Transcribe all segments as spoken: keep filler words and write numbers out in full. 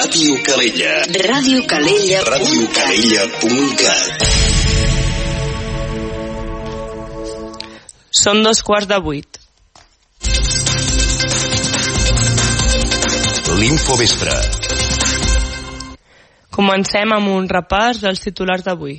Ràdio Calella. Ràdio Calella. Ràdio Calella punt cat. Són dos quarts de vuit. L'Infovespre. Comencem amb un repàs dels titulars d'avui.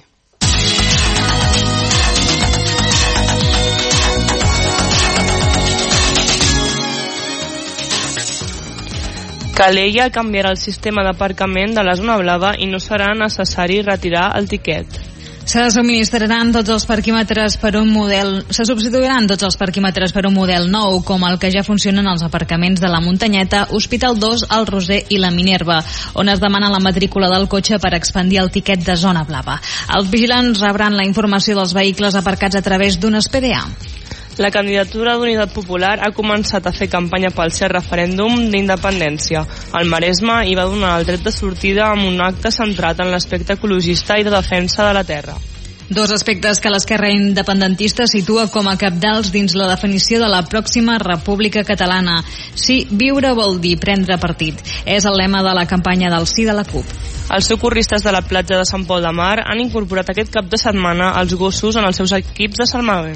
Calella canviarà el sistema d'aparcament de la zona blava i no serà necessari retirar el tiquet. Se subministraran tots els parquímetres per un model, se substituiran tots els parquímetres per un model nou, com el que ja funcionen als aparcaments de la Muntanyeta, Hospital dos, el Roser i la Minerva, on es demana la matrícula del cotxe per expandir el tiquet de zona blava. Els vigilants rebran la informació dels vehicles aparcats a través d'un S P D A. La candidatura d'Unitat Popular ha començat a fer campanya pel seu referèndum d'independència. El Maresme hi va donar el dret de sortida amb un acte centrat en l'aspecte ecologista i de defensa de la terra. Dos aspectes que l'esquerra independentista situa com a cabdals dins la definició de la pròxima República Catalana. Sí, viure vol dir prendre partit. És el lema de la campanya del Sí de la CUP. Els socorristes de la platja de Sant Pol de Mar han incorporat aquest cap de setmana els gossos en els seus equips de salvament.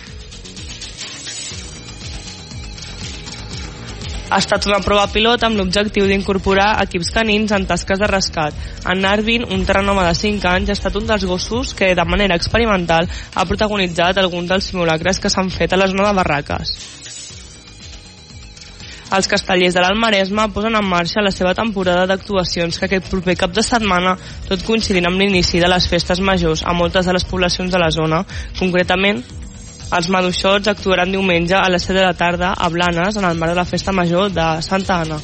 Ha estat una prova pilot amb l'objectiu d'incorporar equips canins en tasques de rescat. En Narvin, un terrenhome de cinc anys, ha estat un dels gossos que, de manera experimental, ha protagonitzat alguns dels simulacres que s'han fet a la zona de Barraques. Els castellers de l'Alt Maresme posen en marxa la seva temporada d'actuacions que aquest proper cap de setmana, tot coincidint amb l'inici de les festes majors a moltes de les poblacions de la zona, concretament els maduixots actuaran diumenge a les set de la tarda a Blanes en el marc de la festa major de Santa Anna.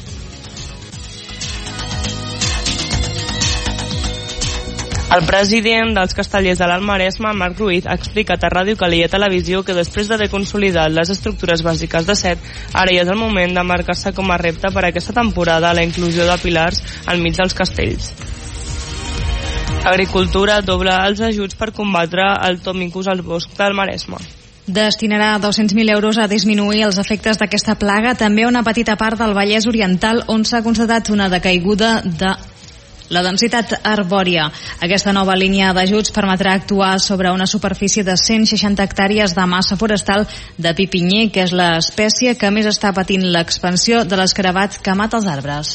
El president dels castellers de l'Alt Maresme, Marc Ruiz, ha explicat a Ràdio Calella Televisió que després d'haver consolidat les estructures bàsiques de set, ara ja és el moment de marcar-se com a repte per a aquesta temporada la inclusió de pilars al mig dels castells. Agricultura dobla els ajuts per combatre el tomicus al bosc del Maresme. Destinarà dos-cents mil euros a disminuir els efectes d'aquesta plaga, també una petita part del Vallès Oriental, on s'ha constatat una decaiguda de la densitat arbòria. Aquesta nova línia d'ajuts permetrà actuar sobre una superfície de cent seixanta hectàrees de massa forestal de pi pinyer, que és l'espècie que més està patint l'expansió de l'escarabat que mata els arbres.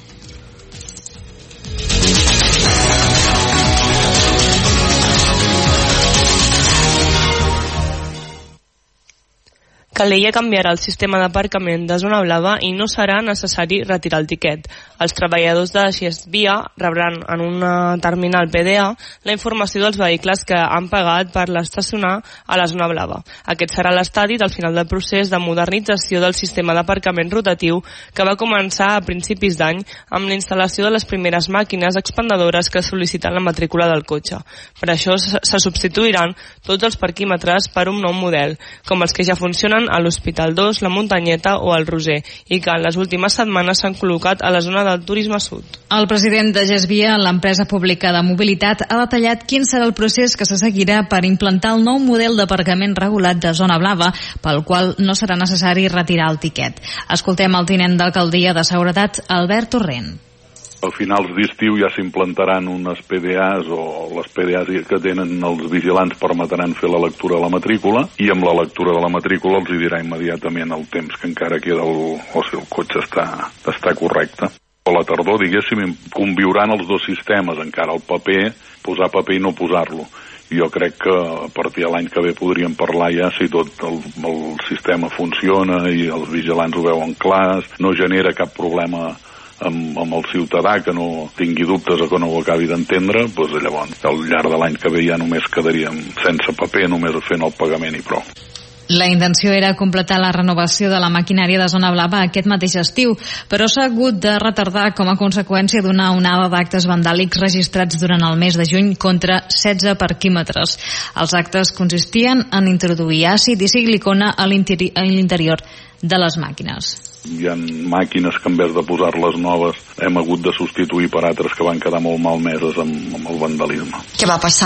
Calella canviarà el sistema d'aparcament de zona blava i no serà necessari retirar el tiquet. Els treballadors de Xesvia rebran en una terminal P D A la informació dels vehicles que han pagat per l'estacionar a la zona blava. Aquest serà l'estadi del final del procés de modernització del sistema d'aparcament rotatiu que va començar a principis d'any amb la instal·lació de les primeres màquines expendedores que sol·liciten la matrícula del cotxe. Per això se substituiran tots els parquímetres per un nou model, com els que ja funcionen a l'Hospital dos, la Muntanyeta o el Roser, i que en les últimes setmanes s'han col·locat a la zona del Turisme Sud. El president de Gesvia, l'empresa pública de mobilitat, ha detallat quin serà el procés que se seguirà per implantar el nou model d'aparcament regulat de zona blava, pel qual no serà necessari retirar el tiquet. Escoltem el tinent d'alcaldia de Seguretat, Albert Torrent. A finals d'estiu ja s'implantaran unes P D As o les P D As que tenen els vigilants permetran fer la lectura de la matrícula i amb la lectura de la matrícula els hi dirà immediatament el temps que encara queda el, o si el cotxe està, està correcte. A la tardor, diguéssim, conviuran els dos sistemes, encara el paper, posar paper i no posar-lo. Jo crec que a partir de l'any que ve podríem parlar ja si tot el, el sistema funciona i els vigilants ho veuen clar, no genera cap problema amb, amb el ciutadà que no tingui dubtes o que no ho acabi d'entendre, doncs llavors al llarg de l'any que ve ja només quedaríem sense paper, només fent el pagament i prou. La intenció era completar la renovació de la maquinària de zona blava aquest mateix estiu, però s'ha hagut de retardar com a conseqüència d'una onada d'actes vandàlics registrats durant el mes de juny contra setze parquímetres. Els actes consistien en introduir àcid i silicona a l'interior de les màquines. Hi ha màquines que en vez de posar-les noves hem hagut de substituir per altres que van quedar molt malmeses amb, amb el vandalisme. Què va passar?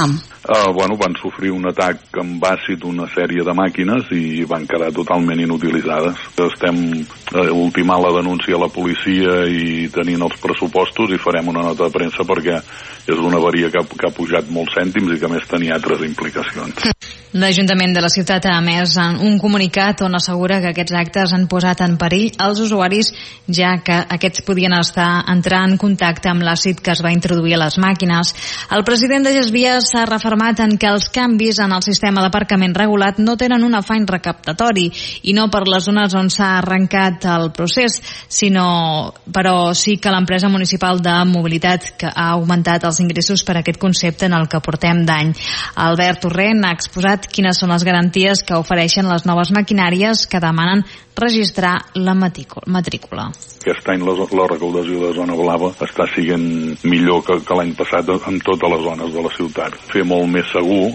Uh, bueno, van sofrir un atac amb àcid una sèrie de màquines i van quedar totalment inutilitzades. Estem uh, ultimant la denúncia a la policia i tenint els pressupostos i farem una nota de premsa perquè és una avaria que ha, que ha pujat molts cèntims i que a més tenia altres implicacions. L'Ajuntament de la ciutat ha emès un comunicat on assegura que aquests actes han posat en perill els usuaris, ja que aquests podien estar entrar en contacte amb l'àcid que es va introduir a les màquines. El president de Gesvies s'ha refermat en que els canvis en el sistema d'aparcament regulat no tenen un afany recaptatori i no per les zones on s'ha arrencat el procés, sinó però sí que l'empresa municipal de mobilitat que ha augmentat els ingressos per aquest concepte en el que portem d'any. Albert Torrent ha exposat quines són les garanties que ofereixen les noves maquinàries que demanen registrar la matrícula. Aquest any la, la recaudació de zona blava està sent millor que, que l'any passat en totes les zones de la ciutat. Fer molt més segur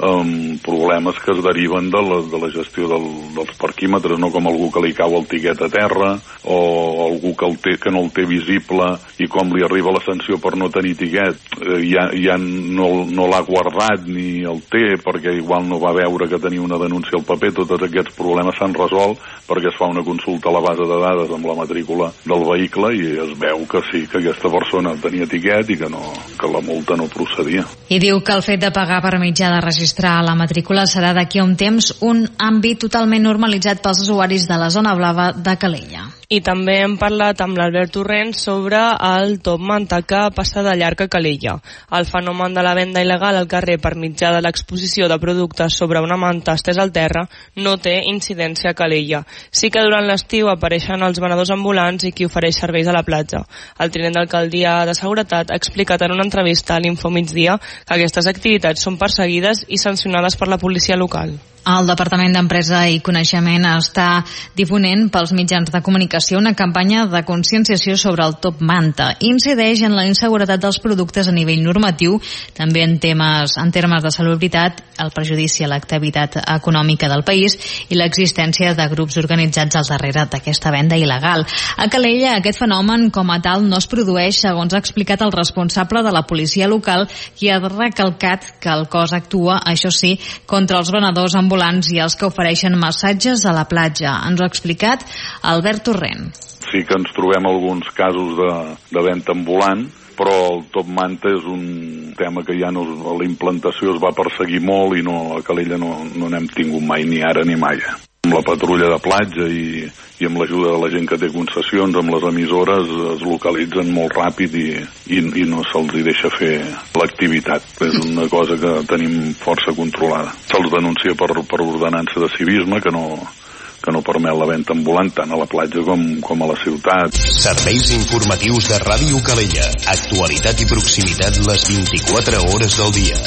amb problemes que es deriven de la, de la gestió del, dels parquímetres, no com algú que li cau el tiquet a terra o algú que, el té, que no el té visible i com li arriba la sanció per no tenir tiquet eh, ja, ja no, no l'ha guardat ni el té perquè igual no va veure que tenia una denúncia al paper. Tots aquests problemes s'han resolt perquè es fa una consulta a la base de dades amb la matrícula del vehicle i es veu que sí, que aquesta persona tenia tiquet i que, no, que la multa no procedia. I diu que el fet de pagar per mitjà de registrar la matrícula serà d'aquí a un temps un àmbit totalment normalitzat pels usuaris de la zona blava de Calella. I també hem parlat amb l'Albert Torrent sobre el top manta que passa de llarg a Calella. El fenomen de la venda il·legal al carrer per mitjà de l'exposició de productes sobre una manta estès al terra no té incidència a Calella. Sí que durant l'estiu apareixen els venedors ambulants i qui ofereix serveis a la platja. El tinent d'alcaldia de Seguretat ha explicat en una entrevista a l'Info Migdia que aquestes activitats són perseguides i sancionades per la policia local. El Departament d'Empresa i Coneixement està difonent pels mitjans de comunicació una campanya de conscienciació sobre el top manta. Incideix en la inseguretat dels productes a nivell normatiu, també en temes en termes de salubritat, el perjudici a l'activitat econòmica del país i l'existència de grups organitzats al darrere d'aquesta venda il·legal. A Calella aquest fenomen com a tal no es produeix, segons ha explicat el responsable de la policia local, qui ha recalcat que el cos actua, això sí, contra els venedors ambulants i els que ofereixen massatges a la platja. Ens ho ha explicat Albert Torrent. Sí que ens trobem alguns casos de, de venda ambulant, però el top manta és un tema que ja no, la implantació es va perseguir molt i no, a Calella no, no n'hem tingut mai, ni ara ni mai. Amb la patrulla de platja i, i amb l'ajuda de la gent que té concessions, amb les emissores, es localitzen molt ràpid i, i, i no se'ls deixa fer l'activitat. És una cosa que tenim força controlada. Se'ls denuncia per, per ordenança de civisme, que no, que no permet la venda ambulant tant a la platja com, com a la ciutat. Serveis informatius de Ràdio Calella. Actualitat i proximitat les vint-i-quatre hores del dia.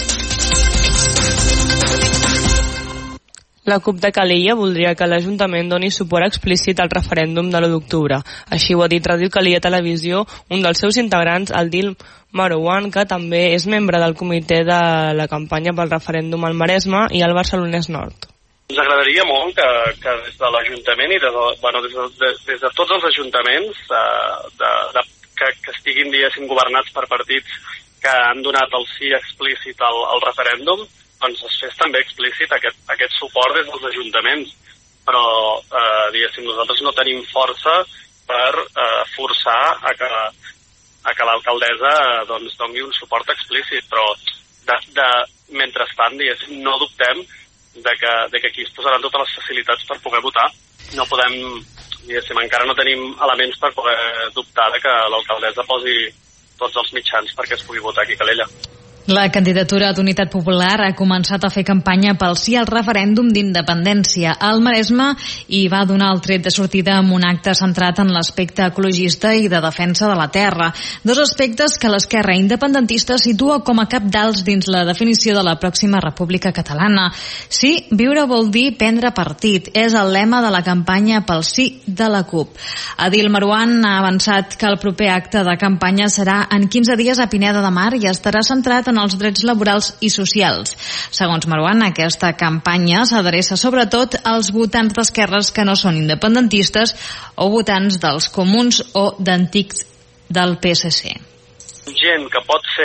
La CUP de Calella voldria que l'Ajuntament doni suport explícit al referèndum de l'u d'octubre. Així ho ha dit Ràdio Calella Televisió, un dels seus integrants, el Dil Marouane, que també és membre del comitè de la campanya pel referèndum al Maresme i al Barcelonès Nord. Ens agradaria molt que, que des de l'Ajuntament i des de, bueno, des de, des de tots els ajuntaments eh, de, de, que, que estiguin, diguéssim, governats per partits que han donat el sí explícit al, al referèndum, doncs es fes també explícit aquest, aquest suport des dels ajuntaments. Però, eh, diguéssim, nosaltres no tenim força per eh, forçar a que, a que l'alcaldessa eh, doncs, doni un suport explícit, però de, de, mentrestant, diguéssim, no dubtem de que, de que aquí es posaran totes les facilitats per poder votar. No podem, diguéssim, encara no tenim elements per poder dubtar de que l'alcaldessa posi tots els mitjans perquè es pugui votar aquí a Calella. La candidatura d'Unitat Popular ha començat a fer campanya pel sí al referèndum d'independència al Maresme i va donar el tret de sortida amb un acte centrat en l'aspecte ecologista i de defensa de la terra. Dos aspectes que l'esquerra independentista situa com a cabdals dins la definició de la pròxima República Catalana. Sí, viure vol dir prendre partit. És el lema de la campanya pel sí de la CUP. Adil Marouane ha avançat que el proper acte de campanya serà en quinze dies a Pineda de Mar i estarà centrat en els drets laborals i socials. Segons Marouane, aquesta campanya s'adreça sobretot als votants d'esquerres que no són independentistes o votants dels comuns o d'antics del P S C. Gent que pot ser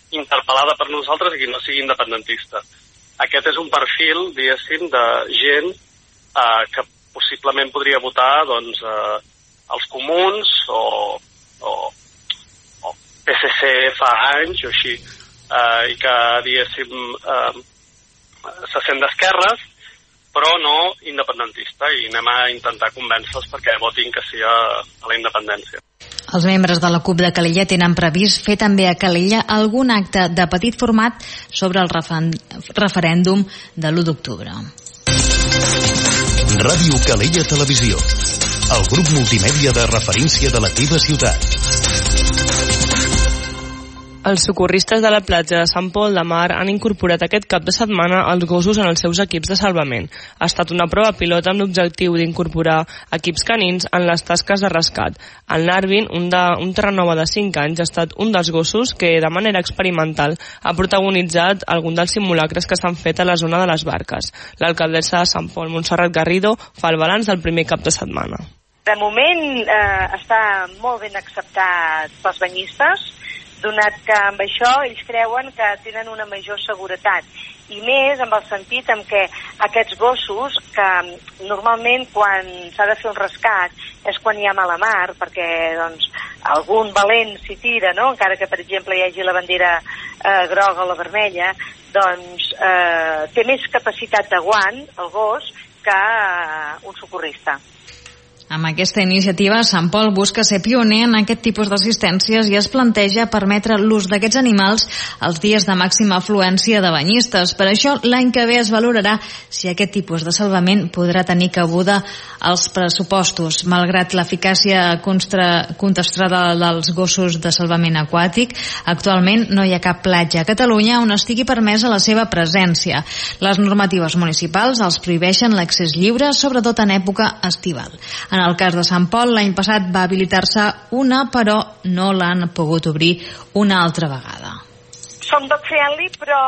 interpel·lada per nosaltres i qui no sigui independentista. Aquest és un perfil, diguéssim, de gent eh, que possiblement podria votar doncs, eh, els comuns o, o, o P S C fa anys o així, eh, i que, diguéssim, eh, se sent d'esquerres, però no independentista, i anem a intentar convèncer-los perquè votin que sí a, a la independència. Els membres de la CUP de Calella tenen previst fer també a Calella algun acte de petit format sobre el referèndum de l'u d'octubre. Ràdio Calella Televisió, el grup multimèdia de referència de la teva ciutat. Els socorristes de la platja de Sant Pol de Mar han incorporat aquest cap de setmana els gossos en els seus equips de salvament. Ha estat una prova pilot amb l'objectiu d'incorporar equips canins en les tasques de rescat. El Narvin, un, de, un terranova de cinc anys, ha estat un dels gossos que, de manera experimental, ha protagonitzat algun dels simulacres que s'han fet a la zona de les barques. L'alcaldessa de Sant Pol, Montserrat Garrido, fa el balanç del primer cap de setmana. De moment eh, està molt ben acceptat pels banyistes, donat que amb això ells creuen que tenen una major seguretat, i més amb el sentit en què aquests gossos, que normalment quan s'ha de fer un rescat és quan hi ha mala mar, perquè doncs, algun valent s'hi tira, no? Encara que per exemple hi hagi la bandera eh, groga o la vermella, doncs eh, té més capacitat d'aguant el gos que eh, un socorrista. Amb aquesta iniciativa, Sant Pol busca ser pioner en aquest tipus d'assistències i es planteja permetre l'ús d'aquests animals els dies de màxima afluència de banyistes. Per això, l'any que ve es valorarà si aquest tipus de salvament podrà tenir cabuda als pressupostos. Malgrat l'eficàcia contrastada dels gossos de salvament aquàtic, actualment no hi ha cap platja a Catalunya on estigui permesa la seva presència. Les normatives municipals els prohibeixen l'accés lliure, sobretot en època estival. En el cas de Sant Pol, l'any passat va habilitar-se una, però no l'han pogut obrir una altra vegada. Som dog friendly, però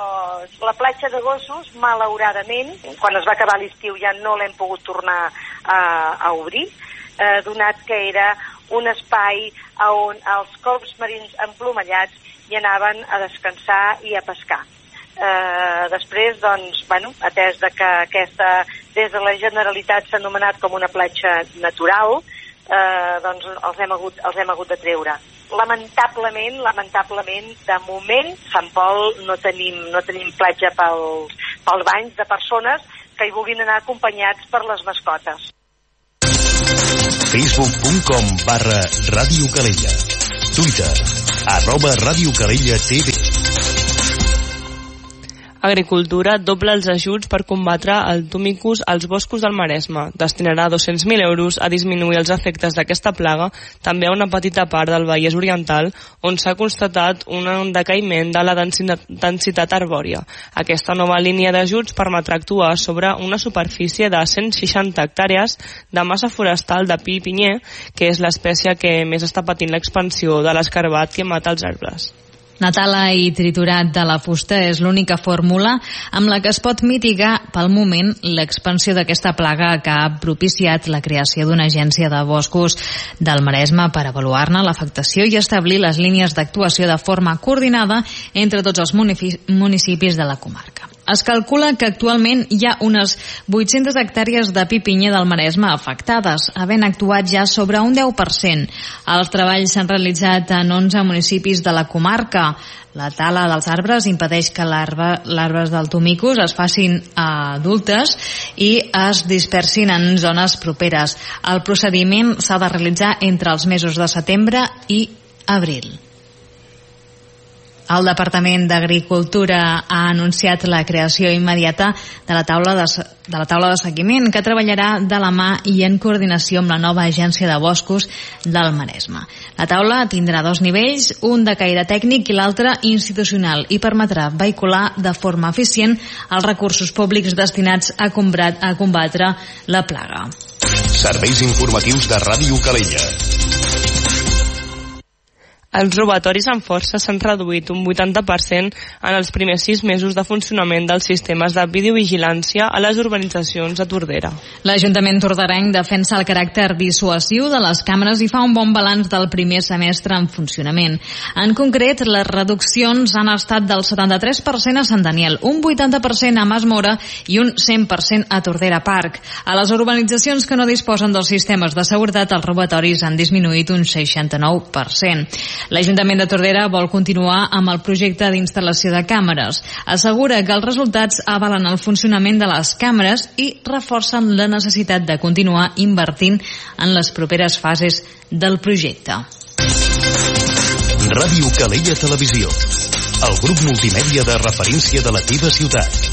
la platja de gossos, malauradament, quan es va acabar l'estiu ja no l'hem pogut tornar a, a obrir, eh, donat que era un espai on els corbs marins emplomallats hi anaven a descansar i a pescar. Eh, després, doncs, bueno, atès de que aquesta, des de la Generalitat s'ha anomenat com una platja natural, eh, doncs els hem hagut, els hem hagut de treure. Lamentablement, lamentablement, de moment, Sant Pol no tenim, no tenim platja pels, pels banys de persones que hi vulguin anar acompanyats per les mascotes. facebook punt com barra Ràdio Calella. Twitter, arroba Ràdio Calella T V. Agricultura dobla els ajuts per combatre el Tumicus als boscos del Maresme. Destinarà dos-cents mil euros a disminuir els efectes d'aquesta plaga, també a una petita part del Vallès Oriental, on s'ha constatat un decaïment de la densitat arbòria. Aquesta nova línia d'ajuts permetrà actuar sobre una superfície de cent seixanta hectàrees de massa forestal de pi i pinyer, que és l'espècie que més està patint l'expansió de l'escarbat que mata els arbres. Natala i triturat de la fusta és l'única fórmula amb la que es pot mitigar pel moment l'expansió d'aquesta plaga que ha propiciat la creació d'una agència de boscos del Maresme per avaluar-ne l'afectació i establir les línies d'actuació de forma coordinada entre tots els municipis de la comarca. Es calcula que actualment hi ha unes vuit-centes hectàrees de pi pinyer del Maresme afectades, havent actuat ja sobre un deu per cent. Els treballs s'han realitzat en onze municipis de la comarca. La tala dels arbres impedeix que larves del Tumicus es facin adultes i es dispersin en zones properes. El procediment s'ha de realitzar entre els mesos de setembre i abril. El Departament d'Agricultura ha anunciat la creació immediata de la taula de, de la taula de seguiment, que treballarà de la mà i en coordinació amb la nova agència de boscos del Maresme. La taula tindrà dos nivells, un de caire tècnic i l'altre institucional, i permetrà vehicular de forma eficient els recursos públics destinats a combatre la plaga. Serveis informatius de Ràdio Calella. Els robatoris amb força s'han reduït un vuitanta per cent en els primers sis mesos de funcionament dels sistemes de videovigilància a les urbanitzacions de Tordera. L'Ajuntament torderenc defensa el caràcter dissuasiu de les càmeres i fa un bon balanç del primer semestre en funcionament. En concret, les reduccions han estat del setanta-tres per cent a Sant Daniel, un vuitanta per cent a Mas Mora i un cent per cent a Tordera Park. A les urbanitzacions que no disposen dels sistemes de seguretat, els robatoris han disminuït un seixanta-nou per cent. L'Ajuntament de Tordera vol continuar amb el projecte d'instal·lació de càmeres. Assegura que els resultats avalen el funcionament de les càmeres i reforcen la necessitat de continuar invertint en les properes fases del projecte. Ràdio Calella Televisió, el grup multimèdia de referència de la teva ciutat.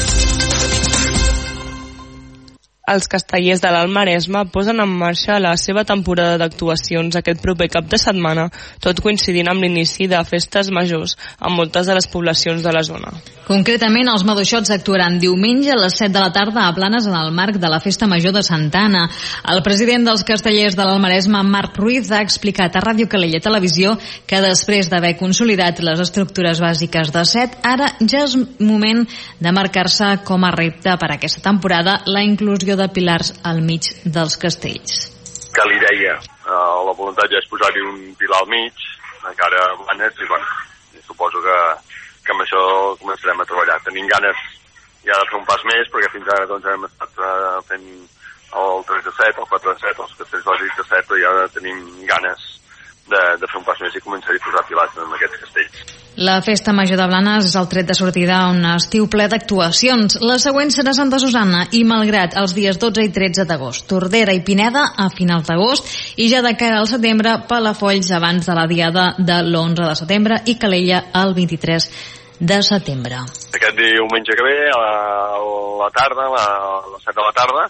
Els Castellers de l'Alt Maresme posen en marxa la seva temporada d'actuacions aquest proper cap de setmana, tot coincidint amb l'inici de festes majors en moltes de les poblacions de la zona. Concretament, els Maduixots actuaran diumenge a les set de la tarda a Blanes en el marc de la Festa Major de Santa Anna. El president dels Castellers de l'Alt Maresme, Marc Ruiz, ha explicat a Ràdio Calella Televisió que després d'haver consolidat les estructures bàsiques de set, ara ja és moment de marcar-se com a repte per a aquesta temporada la inclusió de pilars al mig dels castells. Que li deia, eh, la voluntat ja és posar-hi un pilar al mig, encara Blanes, i bueno, suposo que, que amb això començarem a treballar. Tenim ganes ja de fer un pas més, perquè fins ara doncs, hem estat uh, fent el tres de set, el quatre de set, els castells bàsics de set, però ja tenim ganes de, de fer un pas més i començar a posar pilars en aquests castells. La Festa Major de Blanes és el tret de sortida a un estiu ple d'actuacions. La següent serà Santa Susanna i Malgrat els dies dotze i tretze d'agost, Tordera i Pineda a finals d'agost i ja de cara al setembre, Palafolls abans de la diada de l'onze de setembre i Calella el vint-i-tres de setembre. Aquest diumenge que ve, a la tarda, a les set de la tarda,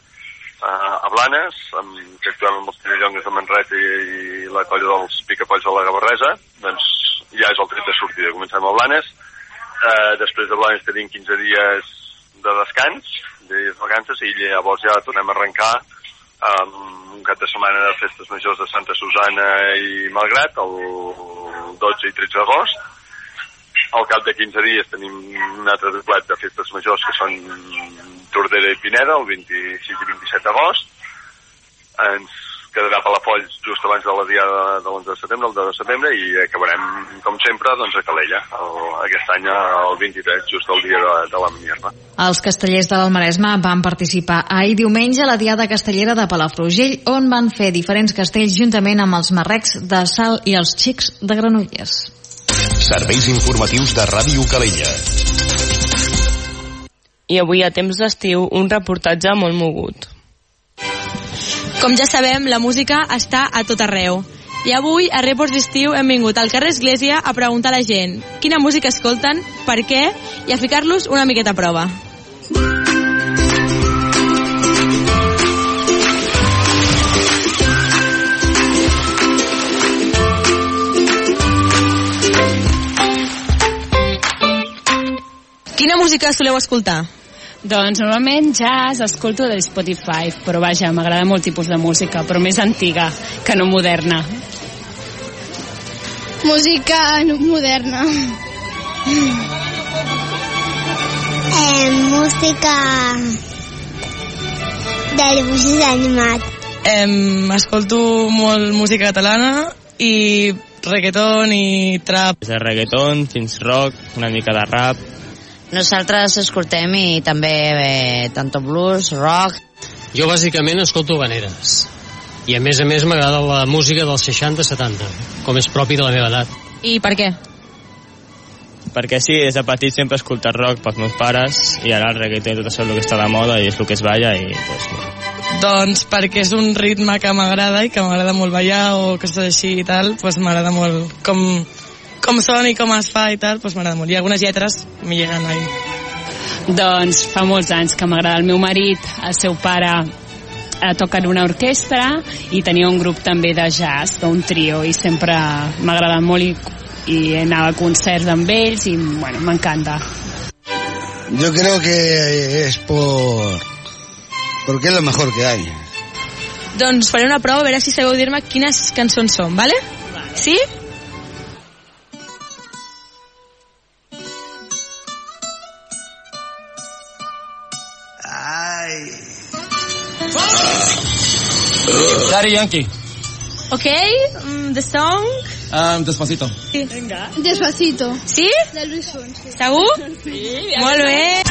a Blanes, amb, que actuem amb els Tirallongues de Manresa i, i la colla dels Picapolls de la Gavarresa, doncs ja és el tret de sortida. Comencem a Blanes, eh, després de Blanes tenim quinze dies de descans, de dies de vacances, i llavors ja tornem a arrencar amb un cap de setmana de festes majors de Santa Susanna i Malgrat, el dotze i tretze d'agost. Al cap de quinze dies tenim un altre doblet de festes majors que són Tordera i Pineda, el vint-i-sis i vint-i-set d'agost. Ens quedarà Palafolls just abans de la diada de l'onze de setembre, el deu de setembre, i acabarem, com sempre, doncs a Calella, el, aquest any el vint-i-tres, just el dia de, de la Minerva. Els castellers de l'Alt Maresme van participar ahir diumenge a la Diada Castellera de Palafrugell, on van fer diferents castells juntament amb els marrecs de Salt i els xics de Granollers. Serveis informatius de Ràdio Calella. I avui, a temps d'estiu, un reportatge molt mogut. Com ja sabem, la música està a tot arreu. I avui, a Reports d'Estiu, hem vingut al carrer Església a preguntar a la gent quina música escolten, per què, i a ficar-los una miqueta a prova. Quina música soleu escoltar? Doncs normalment jazz escolto de Spotify, però vaja, m'agrada molt tipus de música, però més antiga que no moderna. Música moderna. Eh, música de dibuixos animats. Eh, escolto molt música catalana i reggaeton i trap. Des de reggaeton fins rock, una mica de rap. Nosaltres escoltem i també eh, tanto blues, rock. Jo bàsicament escolto habaneres. I a més a més m'agrada la música dels seixanta setanta, com és propi de la meva edat. I per què? Perquè sí, des de petit sempre he escoltat rock pels meus pares i ara el reggaeton i tot això és el que està de moda i és el que es balla i pues, doncs perquè és un ritme que m'agrada i que m'agrada molt ballar o coses així i tal, pues m'agrada molt com... com sona i com es fa i tal, doncs m'agrada molt. I algunes lletres m'hi lleguen ahí. Doncs fa molts anys que m'agrada. El meu marit, el seu pare, eh, toca en una orquestra i tenia un grup també de jazz, d'un trio, i sempre m'ha agradat molt i, i anava a concerts amb ells i, bueno, m'encanta. Yo creo que es por... porque es lo mejor que hay. Doncs faré una prova a veure si sabeu dir-me quines cançons són, vale? Sí? Daddy Yankee. Okay, um, the song... Um, Despacito. Sí. Venga. Despacito. Sí? De Luis Fonsi. Segur? Sí. Molt bé.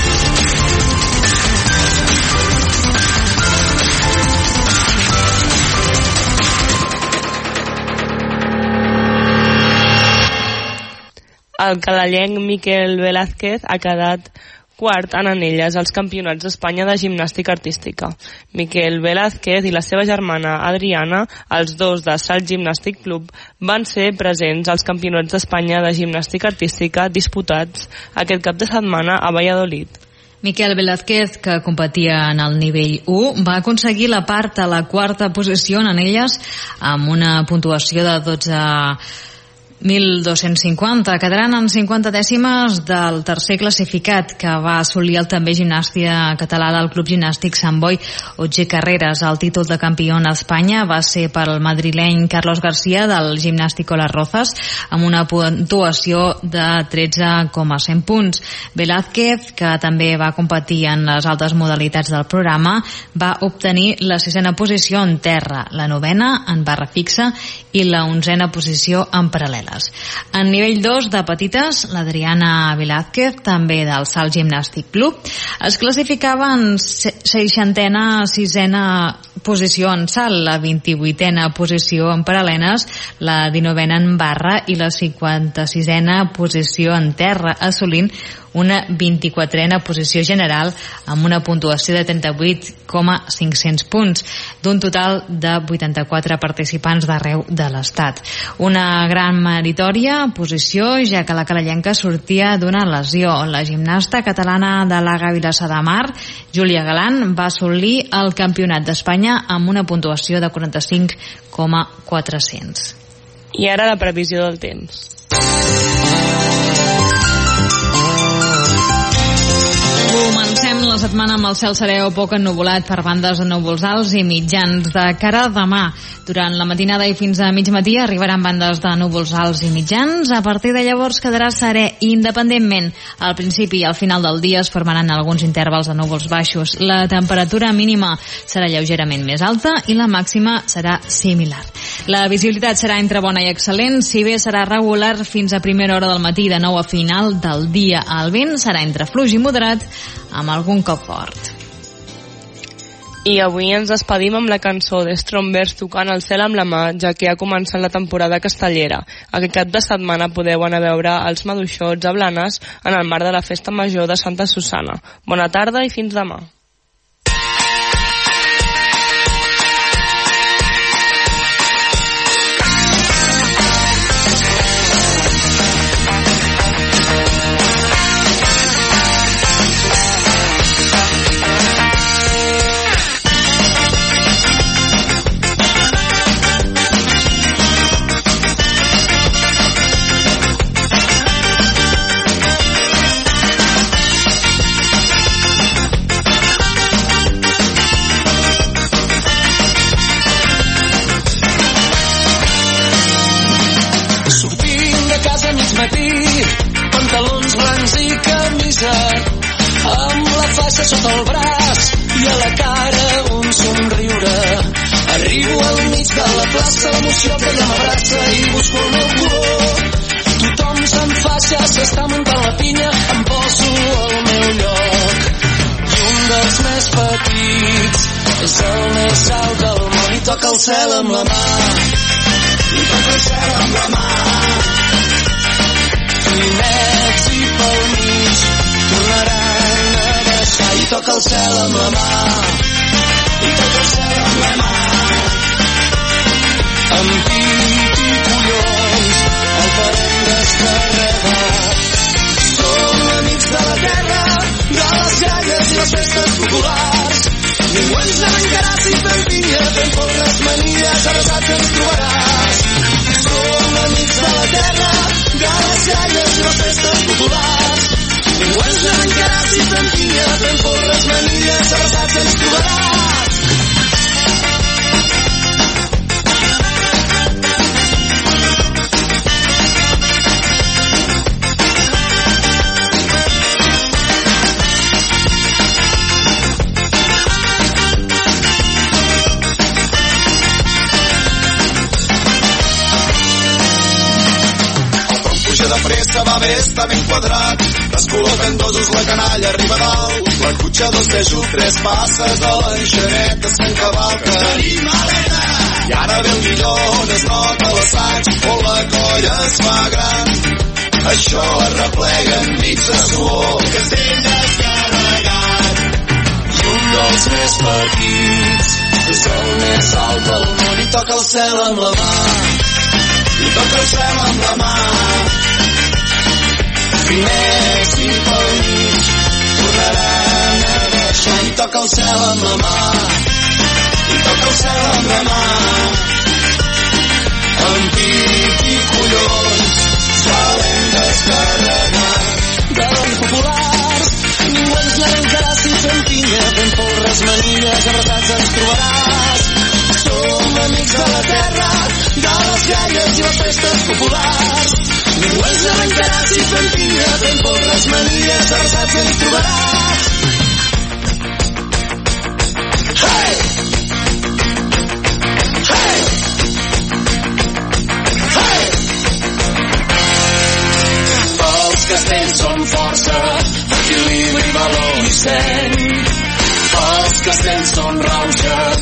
El cadalenc Miquel Velázquez ha quedat quart en anelles als campionats d'Espanya de gimnàstica artística. Miquel Velázquez i la seva germana Adriana, els dos de Salt Gimnàstic Club, van ser presents als campionats d'Espanya de gimnàstica artística disputats aquest cap de setmana a Valladolid. Miquel Velázquez, que competia en el nivell u, va aconseguir la part a la quarta posició en anelles amb una puntuació de dotze mil dos-cents cinquanta. Quedaran en cinquanta dècimes del tercer classificat, que va assolir el també gimnàstia català del Club Gimnàstic Sant Boi, Otger Carreras. El títol de campió d'Espanya va ser per al madrileny Carlos García del Gimnàstico Las Rozas, amb una puntuació de tretze coma cent punts. Velázquez, que també va competir en les altres modalitats del programa, va obtenir la sisena posició en terra, la novena en barra fixa i la onzena posició en paral·lela. En nivell dos de petites, l'Adriana Velázquez, també del Salt Gimnàstic Club, es classificava en seixantena sisena posició en salt, la vint-i-vuitena posició en paral·lenes, la dinovena en barra i la cinquanta-sisena posició en terra, assolint una vint-i-quatrena posició general amb una puntuació de trenta-vuit coma cinc-cents punts, d'un total de vuitanta-quatre participants d'arreu de l'Estat. Una gran meritòria posició, ja que la calellenca sortia d'una lesió. La gimnasta catalana de l'Aga Vilassar de Mar, Júlia Galán, va assolir el Campionat d'Espanya amb una puntuació de quaranta-cinc coma quatre-cents. I ara la previsió del temps. Comencem la setmana amb el cel serè o poc ennuvolat per bandes de núvols alts i mitjans. De cara a demà, durant la matinada i fins a mig matí arribaran bandes de núvols alts i mitjans. A partir de llavors quedarà serè independentment. Al principi i al final del dia es formaran alguns intervals de núvols baixos. La temperatura mínima serà lleugerament més alta i la màxima serà similar. La visibilitat serà entre bona i excel·lent, si bé serà regular fins a primera hora del matí, de nou a final del dia. El vent serà entre fluix i moderat, amb algun cop fort. I avui ens despedim amb la cançó de Stromberg tocant el cel amb la mà, ja que ha començat la temporada castellera. Aquest cap de setmana podeu anar a veure els maduixots a Blanes en el marc de la Festa Major de Santa Susana. Bona tarda i fins demà. Pantalons blancs i camisa, amb la faixa sota el braç i a la cara un somriure. Arribo al mig de la plaça, l'emoció que ja m'abraça i busco el meu color. Tothom se'n faixa, s'està muntant la pinya, em poso al meu lloc. I un dels més petits és el més alt del món i toca el cel amb la mà. I toca el cel amb la mà. Nets i pel mig tornaran a baixar i toca el cel amb la mà, i toca el cel amb la mà. Amb pit i collons el farem descarregat. Som amics de la terra, de les galles i les festes populars. Ningú ens arrencarà si fem pinya, fem porres, manies, arrasats ens trobaràs. Som amics de la terra, de les galles i les festes populars. Ningú ens arrencarà si fem pinya, fem porres, manies, arrasats ens trobaràs. bé, està ben quadrat. Descolor vendosos, la canalla arriba dalt. La cotxa dos peixos, tres passes de l'enxaneta se'n cavalca. Tenim aleta! I ara ve el millor, on es nota l'assaig, on la colla es fa gran. Això es replega enmig de suor, castell descarregat. I un dels més petits és el més alt del món i toca el cel amb la mà. I toca el cel amb la mà. Primers i pel mig tornaran a baixar i toca el cel amb la mà. I toca el cel amb la mà. Amb pit i collons ja l'hem descarregat. De les populars ningú ens l'arrencarà si fem pinya, fem folres, manilles, abraçats ens trobaràs. Som amics de la terra, de les gaies i les festes populars. Ningú ens l'arrencarà si fem pinya, fem folres, manilles, abraçats ens trobaràs. Hey! Hey! Hey! Els castells són força, equilibri, valor i seny. Els castells són rauxa,